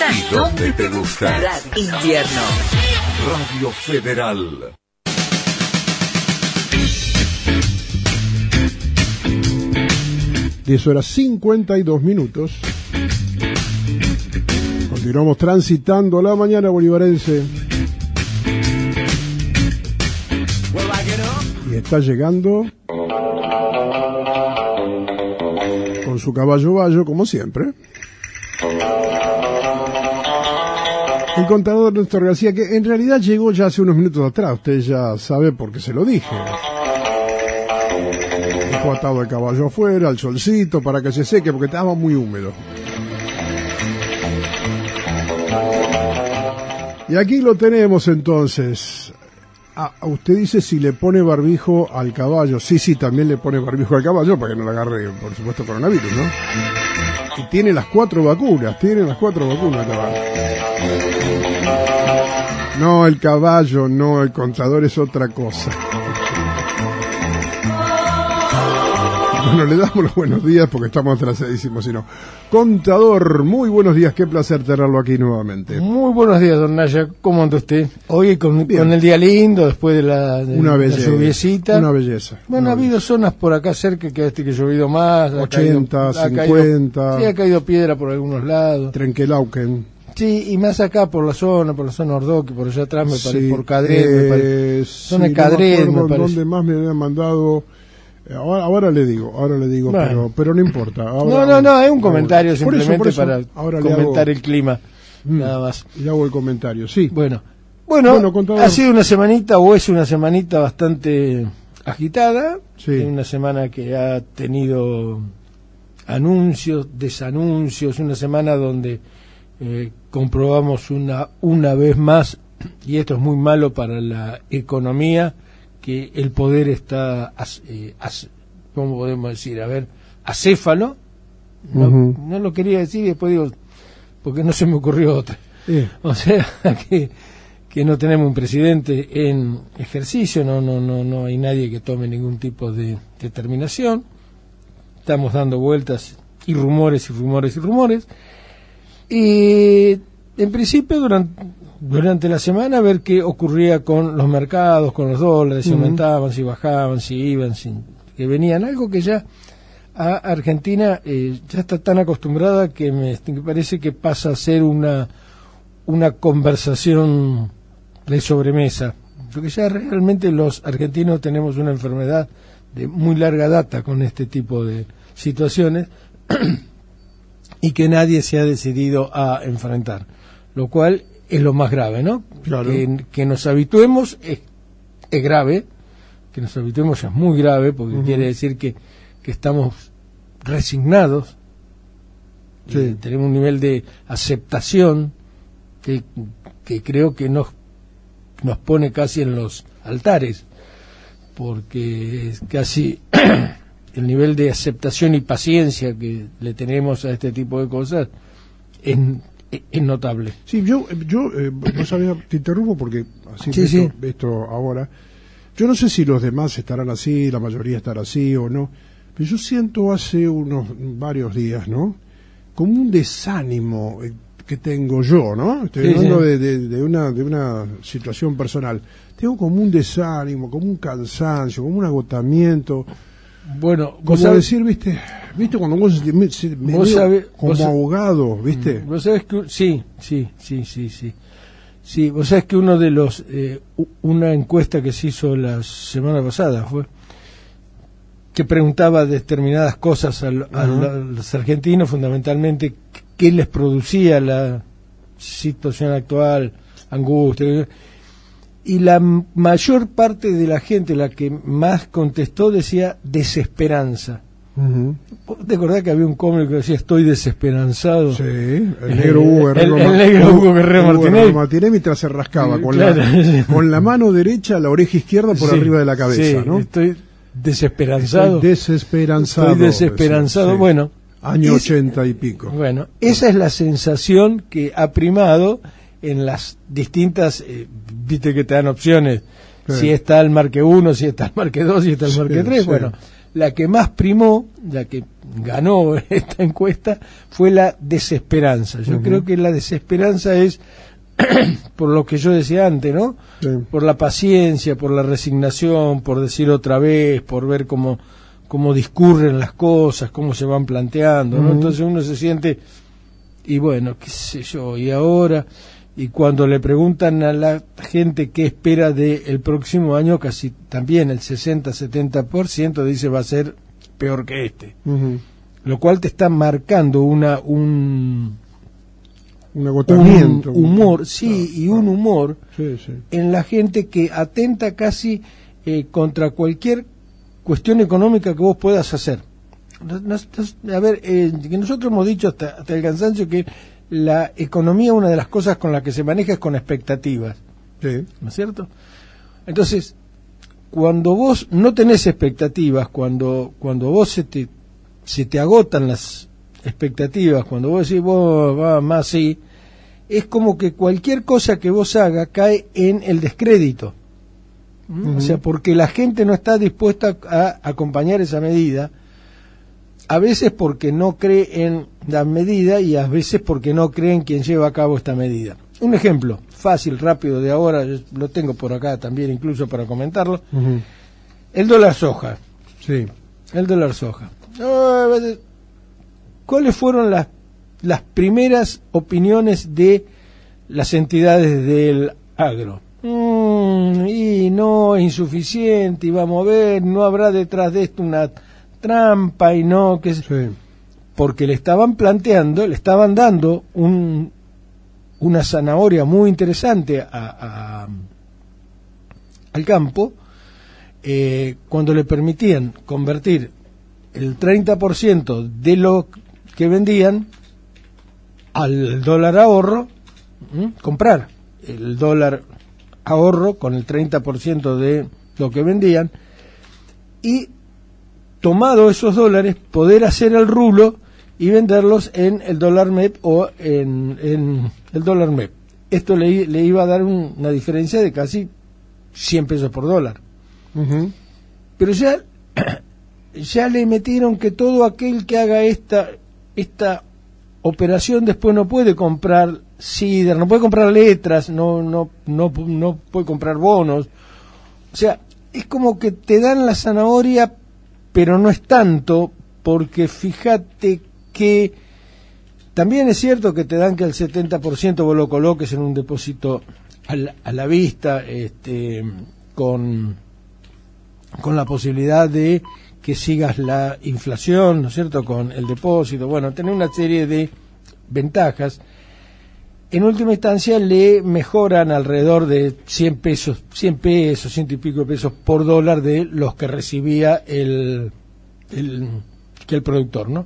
¿Y dónde te gusta? Radio Invierno. Radio Federal. Horas 52 Continuamos transitando la mañana bolivarense. Y está llegando con su caballo bayo, como siempre, el contador Néstor García, que en realidad llegó ya hace unos minutos atrás. Usted ya sabe porque se lo dije. Dejó atado el caballo afuera, al solcito, para que se seque, porque estaba muy húmedo. Y aquí lo tenemos entonces. Usted dice si le pone barbijo al caballo. Sí, también le pone barbijo al caballo para que no le agarre, por supuesto, coronavirus, ¿no? Y tiene las 4 vacunas, el caballo. No, el caballo no, el contador es otra cosa. Bueno, le damos los buenos días porque estamos atrasadísimos, sino. Contador, muy buenos días, qué placer tenerlo aquí nuevamente. Muy buenos días, don Naya, ¿cómo anda usted? Hoy con el día lindo, después de la lluviecita. Una belleza. Bueno, ha habido zonas por acá cerca que ha llovido más. 80, 50. Sí, ha caído piedra por algunos lados. Trenquelauquen. Sí, y más acá por la zona Ordoque, por allá atrás me parece, por Cadret, zona de Cadret, me parece. ¿Dónde más me habían mandado? Ahora le digo, bueno. pero no importa. No, es un comentario simplemente por eso, para comentar el clima, nada más. Y hago el comentario, sí. Bueno, ha sido una semanita, o es una semanita bastante agitada, sí. Una semana que ha tenido anuncios, desanuncios, una semana donde comprobamos una vez más, y esto es muy malo para la economía, que el poder está, ¿cómo podemos decir? Acéfalo. No lo quería decir y después digo, porque no se me ocurrió otra. O sea, que no tenemos un presidente en ejercicio, no hay nadie que tome ningún tipo de determinación. Estamos dando vueltas y rumores. Y en principio, durante la semana, ver qué ocurría con los mercados, con los dólares, si aumentaban, si bajaban, si iban, que venían. Algo que ya a Argentina ya está tan acostumbrada que me parece que pasa a ser una conversación de sobremesa. Porque ya realmente los argentinos tenemos una enfermedad de muy larga data con este tipo de situaciones y que nadie se ha decidido a enfrentar. Lo cual es lo más grave, ¿no? Claro. Que nos habituemos es grave, que nos habituemos es muy grave, porque quiere decir que estamos resignados, sí. Tenemos un nivel de aceptación que creo que nos pone casi en los altares, porque es casi el nivel de aceptación y paciencia que le tenemos a este tipo de cosas es notable. Sí, yo no sabía, te interrumpo porque así sí. Esto ahora. Yo no sé si los demás estarán así, la mayoría estará así o no, pero yo siento hace varios días, ¿no? Como un desánimo que tengo yo, ¿no? Estoy hablando de una situación personal. Tengo como un desánimo, como un cansancio, como un agotamiento. Bueno, como decir, ¿viste cuando vos como ahogado, ¿viste? Vos sabés que sí. Sí, vos sabés que uno de los una encuesta que se hizo la semana pasada fue que preguntaba determinadas cosas a los argentinos, fundamentalmente qué les producía la situación actual, angustia. Y la mayor parte de la gente, la que más contestó, decía desesperanza. ¿Te acordás que había un cómico que decía estoy desesperanzado? Sí, el negro Hugo Guerrero Martínez mientras se rascaba con la mano derecha la oreja izquierda por arriba de la cabeza, ¿no? Estoy desesperanzado. Estoy desesperanzado. Sí. Bueno, año 80 y pico. Bueno, esa es la sensación que ha primado en las distintas, viste que te dan opciones, si está el marque 1, si está el marque 2, si está el marque 3, bueno, la que más primó, la que ganó esta encuesta, fue la desesperanza. Yo creo que la desesperanza es, por lo que yo decía antes, ¿no? Sí. Por la paciencia, por la resignación, por decir otra vez, por ver cómo discurren las cosas, cómo se van planteando, ¿no? Entonces uno se siente, y bueno, qué sé yo, y ahora... Y cuando le preguntan a la gente qué espera del próximo año, casi también el 60-70% dice va a ser peor que este. Lo cual te está marcando un agotamiento. Un humor, sí, y un humor sí, sí. en la gente que atenta casi contra cualquier cuestión económica que vos puedas hacer. A ver, que nosotros hemos dicho hasta el cansancio que la economía, una de las cosas con las que se maneja es con expectativas, Sí. ¿no es cierto? Entonces, cuando vos no tenés expectativas, cuando vos se te agotan las expectativas, cuando vos decís, vos va más así, es como que cualquier cosa que vos hagas cae en el descrédito. O sea, porque la gente no está dispuesta a acompañar esa medida, a veces porque no cree en la medida y a veces porque no cree en quien lleva a cabo esta medida. Un ejemplo fácil, rápido de ahora, yo lo tengo por acá también incluso para comentarlo, el dólar soja. Sí. El dólar soja. ¿Cuáles fueron las primeras opiniones de las entidades del agro? Y no, es insuficiente, y vamos a ver, no habrá detrás de esto una trampa y no, que Sí. porque le estaban planteando, le estaban dando una zanahoria muy interesante al campo, cuando le permitían convertir el 30% de lo que vendían al dólar ahorro, comprar el dólar ahorro con el 30% de lo que vendían, y tomado esos dólares, poder hacer el rulo y venderlos en el dólar MEP o en el dólar MEP. Esto le iba a dar una diferencia de casi 100 pesos por dólar. Pero ya le metieron que todo aquel que haga esta operación después no puede comprar CIDR, no puede comprar letras, no puede comprar bonos. O sea, es como que te dan la zanahoria, pero no es tanto, porque fíjate que también es cierto que te dan que el 70% vos lo coloques en un depósito a la vista, con la posibilidad de que sigas la inflación, ¿no es cierto?, con el depósito. Bueno, tener una serie de ventajas. En última instancia le mejoran alrededor de 100 pesos, 100 y pico de pesos por dólar de los que recibía el productor, ¿no?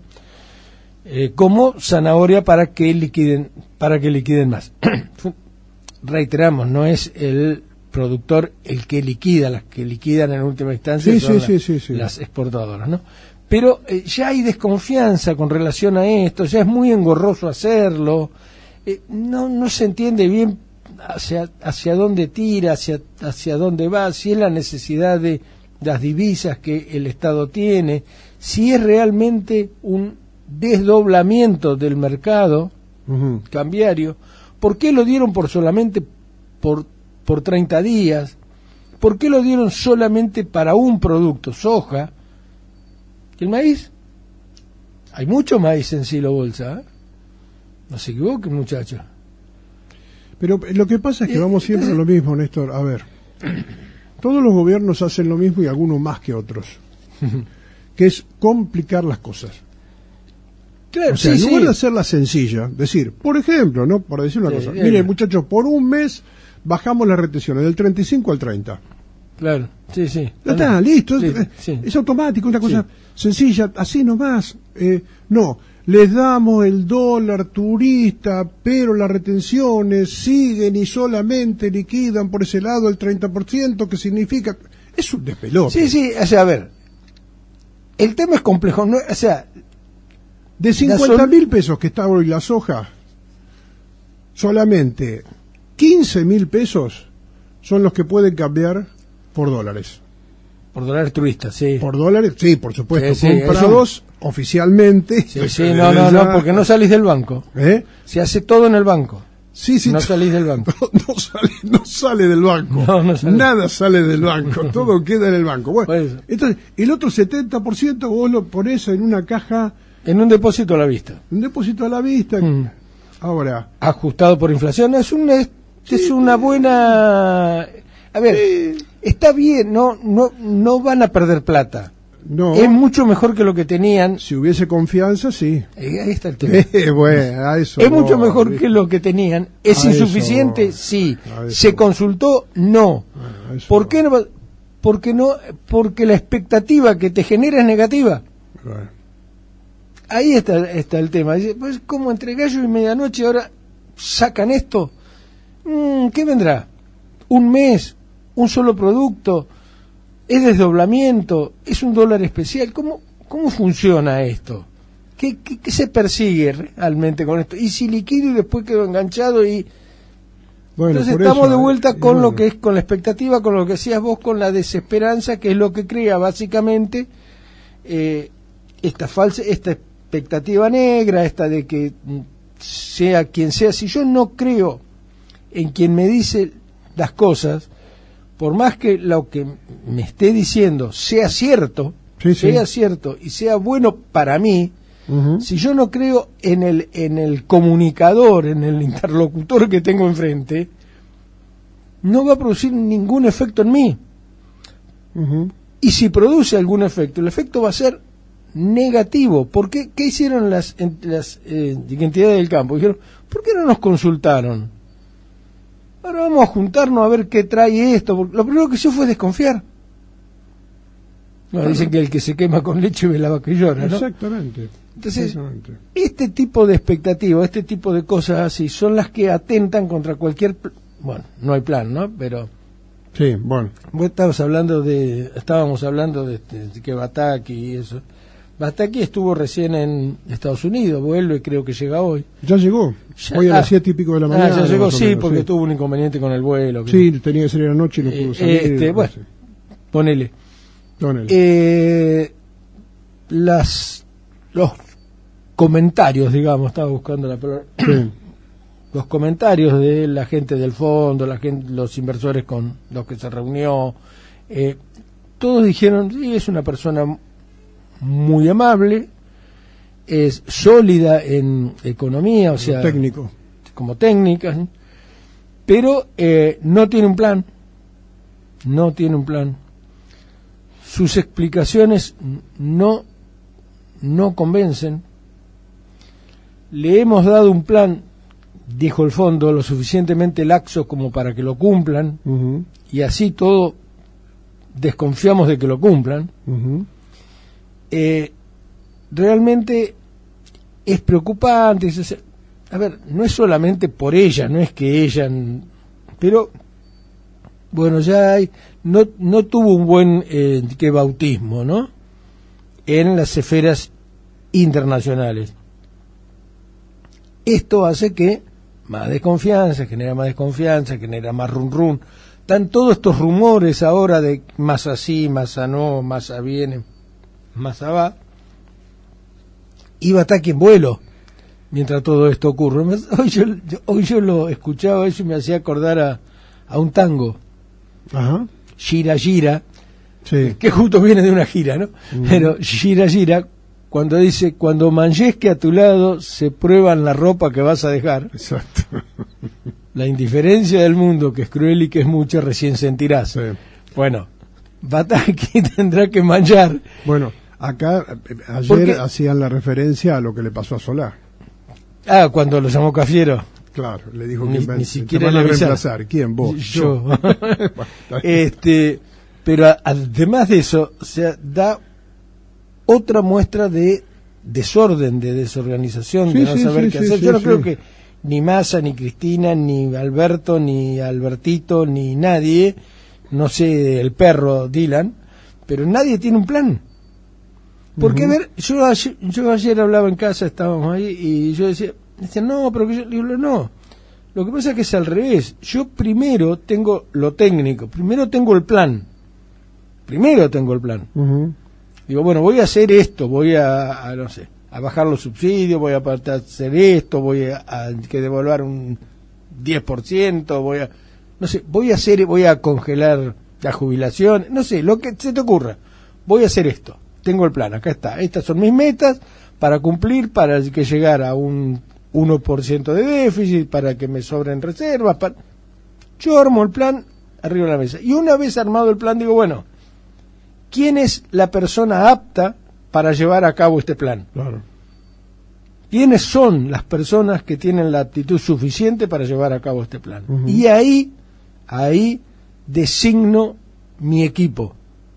Como zanahoria para que liquiden más. Reiteramos, no es el productor el que liquida, las que liquidan en última instancia son las exportadoras, ¿no? Pero ya hay desconfianza con relación a esto, ya es muy engorroso hacerlo. No se entiende bien hacia dónde tira, hacia dónde va, si es la necesidad de las divisas que el Estado tiene, si es realmente un desdoblamiento del mercado cambiario. ¿Por qué lo dieron solamente por 30 días? ¿Por qué lo dieron solamente para un producto, soja? ¿El maíz? Hay mucho maíz en Silo Bolsa, ¿eh? No se equivoquen, muchachos. Pero lo que pasa es que vamos siempre a lo mismo, Néstor. A ver, todos los gobiernos hacen lo mismo y algunos más que otros, que es complicar las cosas. Claro, o sea, en lugar de hacerla sencilla, decir, por ejemplo, ¿no? Por decir una cosa, miren, muchachos, por un mes bajamos las retenciones del 35 al 30. Claro, sí. Ya está, listo, sí. Es automático, una cosa sencilla, así nomás. No, les damos el dólar turista, pero las retenciones siguen y solamente liquidan por ese lado el 30%, que significa... Es un despelote. Sí, o sea, a ver, el tema es complejo, ¿no? O sea... De 50.000 pesos que está hoy la soja, solamente 15.000 pesos son los que pueden cambiar por dólares. Por dólares turistas, sí. Por dólares, sí, por supuesto, Sí, sí, comprados oficialmente. Sí, no, porque no salís del banco. Se hace todo en el banco. Sí, no salís del banco. No sale del banco. No sale. Nada sale del banco. Todo queda en el banco. Bueno, entonces, el otro 70% vos lo ponés en una caja. En un depósito a la vista. Un depósito a la vista. Ahora. Ajustado por inflación. Es una buena. A ver, está bien, no van a perder plata. No. Es mucho mejor que lo que tenían. Si hubiese confianza, sí. Ahí está el tema. Bueno, a eso es mucho mejor que lo que tenían. ¿Es insuficiente? Eso, sí. ¿Se consultó? No. ¿Por qué no? Porque la expectativa que te genera es negativa. Bueno. Ahí está el tema. Dice, pues como entre gallo y medianoche ahora sacan esto. ¿Qué vendrá? ¿Un mes? ¿Un solo producto? ¿Es desdoblamiento? ¿Es un dólar especial? ¿Cómo funciona esto? ¿Qué se persigue realmente con esto? ¿Y si liquido y después quedo enganchado? Entonces estamos de vuelta con lo que es, con la expectativa, con lo que decías vos, con la desesperanza, que es lo que crea básicamente esta expectativa negra, esta de que sea quien sea. Si yo no creo en quien me dice las cosas, por más que lo que me esté diciendo sea cierto, cierto y sea bueno para mí, si yo no creo en el comunicador, en el interlocutor que tengo enfrente, no va a producir ningún efecto en mí. Y si produce algún efecto, el efecto va a ser negativo. ¿Por qué? ¿Qué hicieron las entidades del campo? Dijeron, ¿por qué no nos consultaron? Ahora vamos a juntarnos a ver qué trae esto. Porque lo primero que hizo fue desconfiar. Dicen que el que se quema con leche ve la vaca y llora, ¿no? Exactamente. Entonces, este tipo de expectativas, este tipo de cosas así, son las que atentan contra cualquier... Bueno, no hay plan, ¿no? Pero... Sí, bueno. Vos estábamos hablando de que Bataki y eso. Bataki estuvo recién en Estados Unidos, vuelve, creo que llega hoy. Ya llegó, hoy a las 7:30 de la mañana. Ya llegó, sí, porque tuvo un inconveniente con el vuelo. Sí, tenía que salir anoche y no pudo salir. Bueno, ponele. Los comentarios, digamos, estaba buscando la palabra. Sí. Los comentarios de la gente del fondo, los inversores con los que se reunió, todos dijeron, sí, es una persona muy amable, es sólida en economía, o sea, técnico, como técnica, ¿sí? Pero no tiene un plan, sus explicaciones no convencen. Le hemos dado un plan, dijo el fondo, lo suficientemente laxo como para que lo cumplan, y así todo desconfiamos de que lo cumplan. Realmente es preocupante. A ver, no es solamente por ella, no es que ella, pero bueno, ya no tuvo un buen bautismo, ¿no? En las esferas internacionales. Esto hace que genera más desconfianza, genera más run. Están todos estos rumores ahora de más así, más a no, más a viene, más a va. Iba a estar aquí en vuelo mientras todo esto ocurre. Hoy yo lo escuchaba, eso me hacía acordar a un tango. Ajá. Gira, gira, sí. Que justo viene de una gira, ¿no? Pero gira, gira, cuando dice, cuando manlleque a tu lado, se prueban la ropa que vas a dejar. Exacto. La indiferencia del mundo, que es cruel y que es mucha, recién sentirás. Sí. Bueno, Bataki tendrá que manchar. Bueno, acá ayer hacían la referencia a lo que le pasó a Solá. Cuando lo llamó Cafiero. Claro, le dijo ni que siquiera te van a le reemplazar. ¿Quién? Vos. Yo. Pero además de eso, o sea, da otra muestra de desorden, de desorganización, de no saber qué hacer. Yo no creo que ni Massa, ni Cristina, ni Alberto, ni Albertito, ni nadie, no sé, el perro Dylan, pero nadie tiene un plan. Porque, a ver, yo ayer hablaba en casa, estábamos ahí, y yo decía, no, pero que yo digo, no. Lo que pasa es que es al revés. Yo primero tengo lo técnico, primero tengo el plan. primero tengo el plan. Digo, bueno, voy a hacer esto, voy a no sé, a bajar los subsidios, voy a hacer esto, voy a que devolver un 10%, voy a congelar la jubilación, no sé, lo que se te ocurra. Voy a hacer esto. Tengo el plan, acá está. Estas son mis metas para cumplir, para que llegar a un 1% de déficit, para que me sobren reservas. Yo armo el plan arriba de la mesa. Y una vez armado el plan, digo, bueno, ¿quién es la persona apta para llevar a cabo este plan? Claro. ¿Quiénes son las personas que tienen la aptitud suficiente para llevar a cabo este plan? Y ahí designo mi equipo.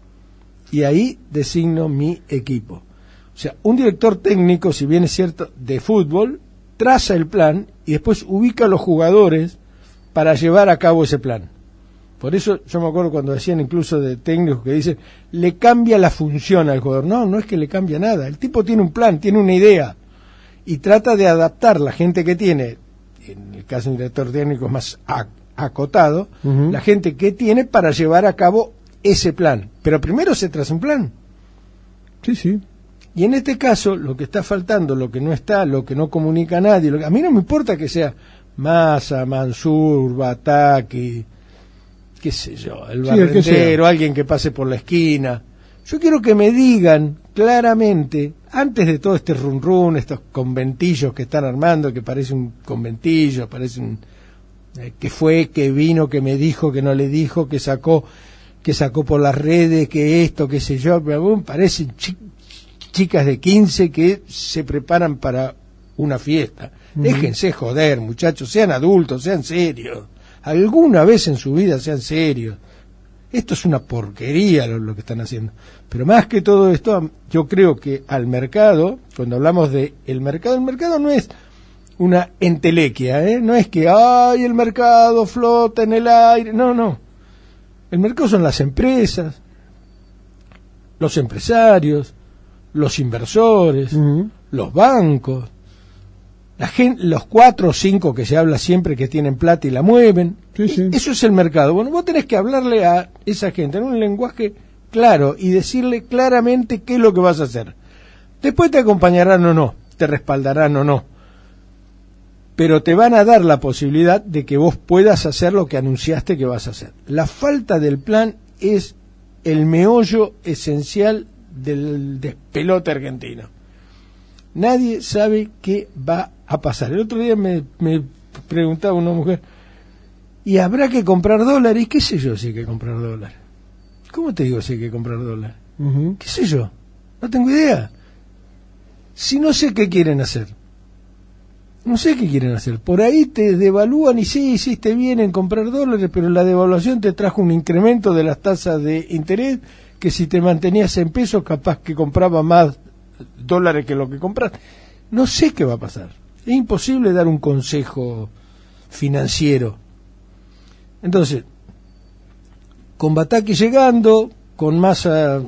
O sea, un director técnico, si bien es cierto, de fútbol, traza el plan y después ubica a los jugadores para llevar a cabo ese plan. Por eso yo me acuerdo cuando decían incluso de técnicos que dicen, le cambia la función al jugador. No, no es que le cambia nada. El tipo tiene un plan, tiene una idea y trata de adaptar la gente que tiene, en el caso de un director técnico más acotado, la gente que tiene para llevar a cabo ese plan. Pero primero se traza un plan. Sí, sí. Y en este caso, lo que está faltando, lo que no está, lo que no comunica a nadie, a mí no me importa que sea Massa, Mansur, Bataki, qué sé yo, el barrendero, alguien que pase por la esquina. Yo quiero que me digan claramente, antes de todo este run, estos conventillos que están armando, que parece un conventillo, parece un que fue, que vino, que me dijo, que no le dijo, que sacó por las redes, que esto, qué sé yo, parecen chicas de 15 que se preparan para una fiesta. Déjense joder, muchachos, sean adultos, sean serios. Alguna vez en su vida sean serios. Esto es una porquería lo que están haciendo. Pero más que todo esto, yo creo que al mercado, cuando hablamos de el mercado no es una entelequia, no es que ay, el mercado flota en el aire, no. El mercado son las empresas, los empresarios, los inversores, los bancos, la gente, los 4 o 5 que se habla siempre que tienen plata y la mueven. Sí. Eso es el mercado. Bueno, vos tenés que hablarle a esa gente en un lenguaje claro y decirle claramente qué es lo que vas a hacer. Después te acompañarán o no, te respaldarán o no, pero te van a dar la posibilidad de que vos puedas hacer lo que anunciaste que vas a hacer. La falta del plan es el meollo esencial del despelote argentino. Nadie sabe qué va a pasar. El otro día me preguntaba una mujer, ¿y habrá que comprar dólares? ¿Qué sé yo si hay que comprar dólares? ¿Cómo te digo si hay que comprar dólares? ¿Qué sé yo? No tengo idea. Si no sé qué quieren hacer. No sé qué quieren hacer. Por ahí te devalúan y sí, hiciste bien en comprar dólares, pero la devaluación te trajo un incremento de las tasas de interés que si te mantenías en pesos capaz que compraba más dólares que lo que compras. No sé qué va a pasar. Es imposible dar un consejo financiero. Entonces, con Bataki llegando, con Massa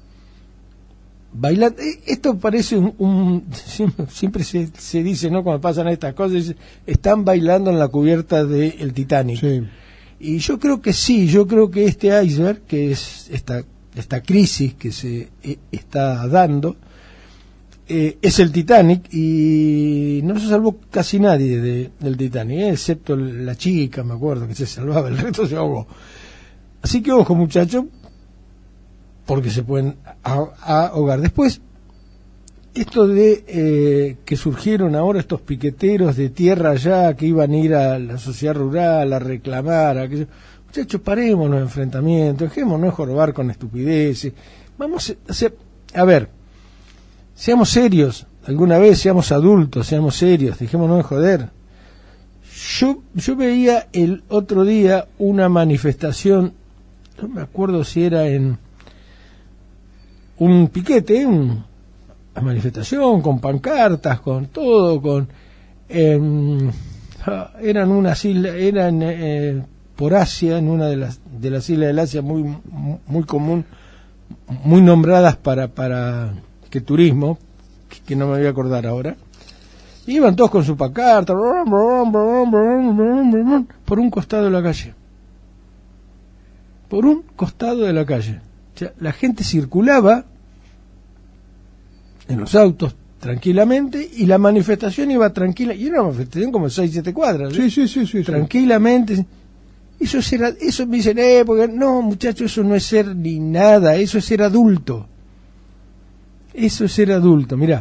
bailando, esto parece siempre se dice, ¿no? Cuando pasan estas cosas, están bailando en la cubierta del Titanic. Sí. Y yo creo que sí, yo creo que este iceberg, que es esta crisis que se está dando, es el Titanic, y no se salvó casi nadie del Titanic, excepto la chica, me acuerdo, que se salvaba, el resto se ahogó. Así que ojo, muchachos, porque se pueden ahogar. Después, esto de que surgieron ahora estos piqueteros de tierra allá que iban a ir a la sociedad rural a reclamar, muchachos, paremos los enfrentamientos, dejémonos jorobar con estupideces, vamos a hacer, seamos serios, alguna vez seamos adultos, seamos serios, dejémonos de joder. Yo veía el otro día una manifestación, no me acuerdo si era en un piquete, una manifestación con pancartas, con todo, eran unas islas, por Asia, en una de las islas del Asia muy común, muy nombradas para que turismo, que no me voy a acordar ahora. Iban todos con su pancarta por un costado de la calle. Por un costado de la calle. O sea, la gente circulaba en los autos tranquilamente y la manifestación iba tranquila, y era una manifestación como 6-7 cuadras, ¿eh? Sí. Tranquilamente. Eso me dicen, porque no, muchachos, eso no es ser ni nada, eso es ser adulto. Eso es ser adulto. Mira,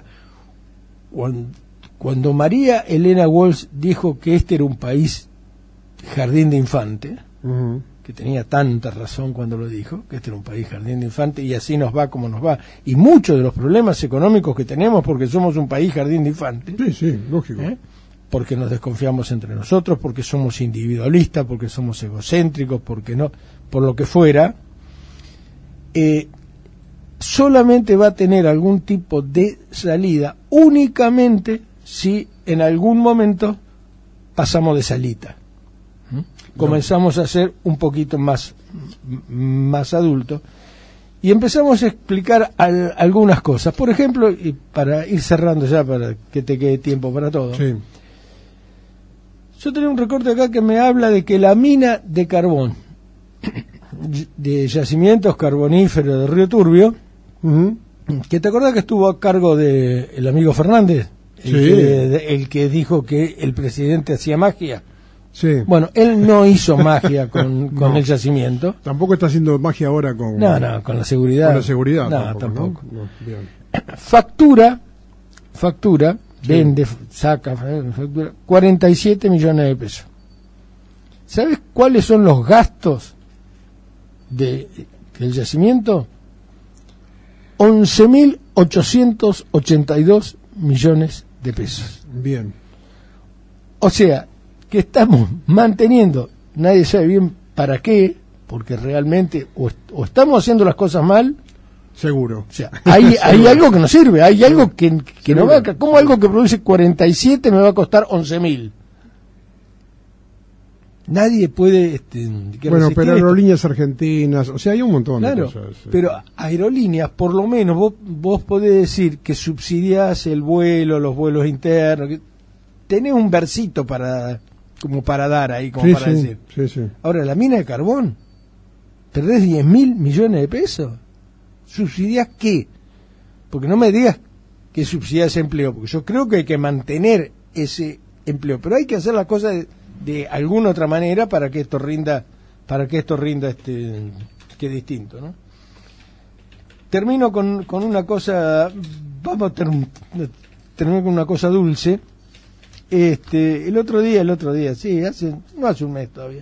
cuando María Elena Walsh dijo que este era un país jardín de infante, Ujú. que tenía tanta razón cuando lo dijo, que este era un país jardín de infante y así nos va como nos va, y muchos de los problemas económicos que tenemos porque somos un país jardín de infante, Sí, lógico. porque nos desconfiamos entre nosotros, porque somos individualistas, porque somos egocéntricos, porque no, por lo que fuera, solamente va a tener algún tipo de salida únicamente si en algún momento pasamos de salita. Comenzamos a ser un poquito más adultos y empezamos a explicar algunas cosas. Por ejemplo, y para ir cerrando ya, para que te quede tiempo para todo, Sí. yo tenía un recorte acá que me habla de que la mina de carbón de yacimientos carboníferos de Río Turbio, Ujú. que te acordás que estuvo a cargo de el amigo Fernández, el que dijo que el presidente hacía magia. Sí. Bueno, él no hizo magia con No. el yacimiento. Tampoco está haciendo magia ahora con... No, con la seguridad. Con la seguridad. No, tampoco. No, bien. Factura, vende, saca, factura, 47 millones de pesos. ¿Sabes cuáles son los gastos del yacimiento? 11.882 millones de pesos. Bien. O sea, que estamos manteniendo, nadie sabe bien para qué, porque realmente o estamos haciendo las cosas mal, Seguro. o sea, hay algo que no sirve, hay algo que no va, ¿cómo algo que produce 47 me va a costar 11.000? Nadie puede Bueno, pero esto. aerolíneas argentinas, o sea, hay un montón Claro, de cosas. pero aerolíneas, por lo menos, vos podés decir que subsidiás el vuelo, los vuelos internos, que tenés un versito como para dar ahí, como para decir. Sí. Ahora, la mina de carbón, perdés 10.000 millones de pesos. ¿Subsidiás qué? Porque no me digas que subsidiás empleo, porque yo creo que hay que mantener ese empleo, pero hay que hacer las cosas de alguna otra manera para que esto rinda que distinto, ¿no? Termino con una cosa, vamos a terminar con una cosa dulce. El otro día, sí, no hace un mes todavía,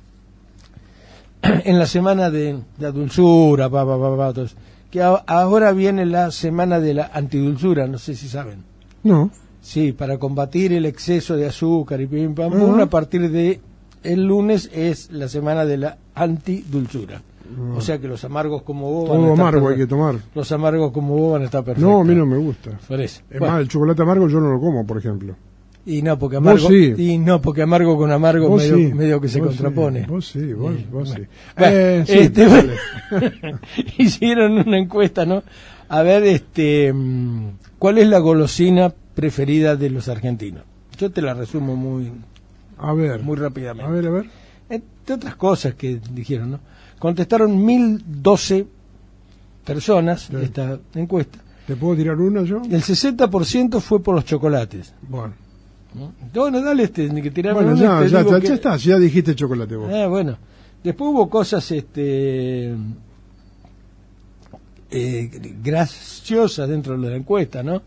en la semana de la dulzura, todo eso, que ahora viene la semana de la antidulzura, no sé si saben. No. Sí, para combatir el exceso de azúcar y pim pam pum, a partir de el lunes es la semana de la antidulzura. O sea que los amargos como vos van a Todo estar amargo hay que perfectos. tomar. Los amargos como vos van a estar perfectos. No, a mí no me gusta. Por eso. Es Bueno, más, el chocolate amargo yo no lo como, por ejemplo. y no porque amargo, sí. y no porque amargo con amargo Vos sí, medio que se vos contrapone. Sí, vos sí. Bueno. Sí, Bueno, dale. hicieron una encuesta, ¿no? A ver, ¿cuál es la golosina preferida de los argentinos? Yo te la resumo muy A ver. rápidamente. A ver. Entre otras cosas que dijeron, ¿no? Contestaron 1.012 personas Sí. esta encuesta. ¿Te puedo tirar una yo? El 60% fue por los chocolates. Bueno. ¿No? Bueno, dale ni que tirarme Bueno, una y te ya digo que- está, ya dijiste chocolate vos. Bueno. Después hubo cosas graciosas dentro de la encuesta, ¿no?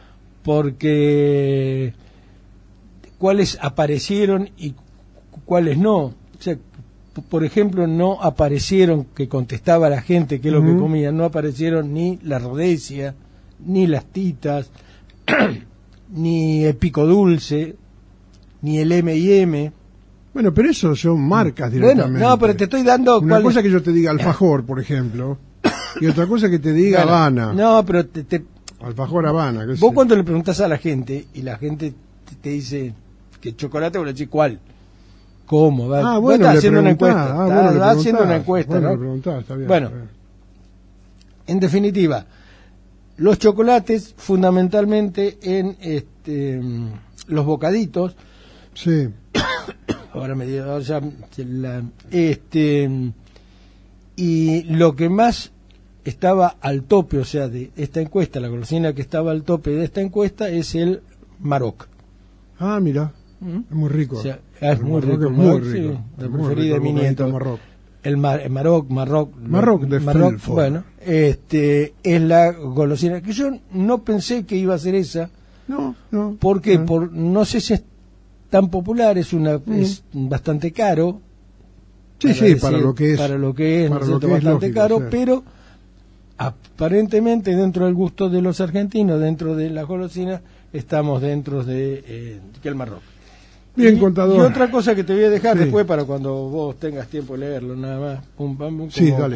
Porque cuáles aparecieron y cuáles no. O sea, por ejemplo, no aparecieron, que contestaba la gente qué es lo que comían, no aparecieron ni la rodesia, ni las titas, ni el pico dulce, ni el M&M. Bueno, pero eso son marcas Bueno, directamente. no, pero te estoy dando... Una cuáles- cosa que yo te diga alfajor, por ejemplo, y otra cosa que te diga Bueno, Habana. No, pero Alfajor Habana. qué sé. vos cuando le preguntás a la gente y la gente te dice que chocolate, vos le decís ¿cuál? ¿Cómo? Vos Bueno, estás le haciendo una preguntás. encuesta. Bueno, le Estás haciendo una preguntás. encuesta, Bueno, ¿no? le preguntás, está bien. Bueno. está bien. En definitiva, los chocolates fundamentalmente en los bocaditos. Sí. Ahora me dio y lo que más estaba al tope, o sea, de esta encuesta, la golosina que estaba al tope de esta encuesta es el Maroc. Ah, mira, es muy rico. O sea, El es muy Maroc rico. es muy Sí, rico. la Es muy preferida de rico, mi nieto. el Maroc. El Maroc De Felfort. bueno, es la golosina que yo no pensé que iba a ser esa. No. ¿Por qué? No sé si es tan popular, es bastante caro. Sí, para lo que es. Para lo que es, para ¿no es lo cierto? que es Bastante lógico, caro, sí. pero aparentemente dentro del gusto de los argentinos, dentro de las golosinas, estamos dentro de que el Maroc. Bien, contador. Y otra cosa que te voy a dejar Sí. después para cuando vos tengas tiempo de leerlo, nada más. Pum, pam, pum, Sí, dale.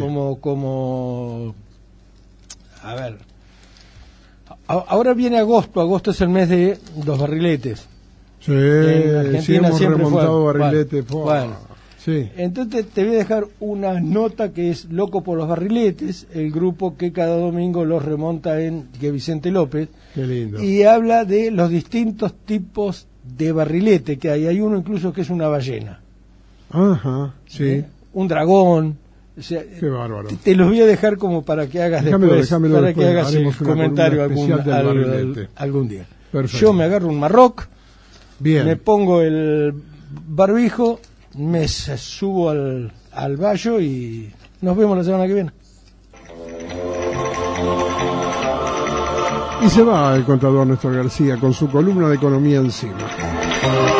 A ver. Ahora viene agosto es el mes de los barriletes. Sí, En Argentina sí hemos siempre remontado fue. barrilete. Bueno. Sí. Entonces te voy a dejar una nota que es Loco por los Barriletes, el grupo que cada domingo los remonta que Vicente López, Qué lindo. y habla de los distintos tipos de barrilete que hay. Hay uno incluso que es una ballena, Ajá, sí. un dragón. O sea, Qué bárbaro. te los voy a dejar como para que hagas Déjamelo después, para después. que hagas el Haremos una comentario columna especial del barrilete. algún día. Perfecto. Yo me agarro un Maroc, Bien. me pongo el barbijo, me subo al vallo y nos vemos la semana que viene. Y se va el contador Néstor García con su columna de economía encima.